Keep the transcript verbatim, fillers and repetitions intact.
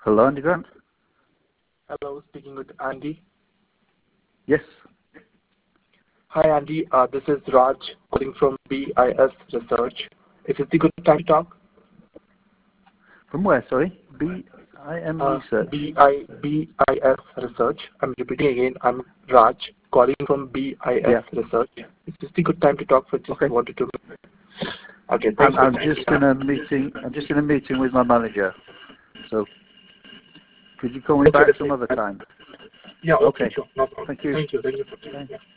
Hello, Andy Grant. Hello, speaking with Andy. Yes. Hi, Andy. Uh, this is Raj calling from B I S Research. Is it a good time to talk? From where, sorry? B I M Uh, Research. B I B I S Research. I'm repeating again. I'm Raj calling from B I S Yeah. Research. Is this a good time to talk for just Okay. one to two minutes? Okay, I'm, thank I'm you. just in a meeting. I'm just in a meeting with my manager. So, could you call me Okay, back that's some it. other time? Yeah, okay, Okay. sure. No problem. Thank you. Thank you. Thank you for Bye. yeah.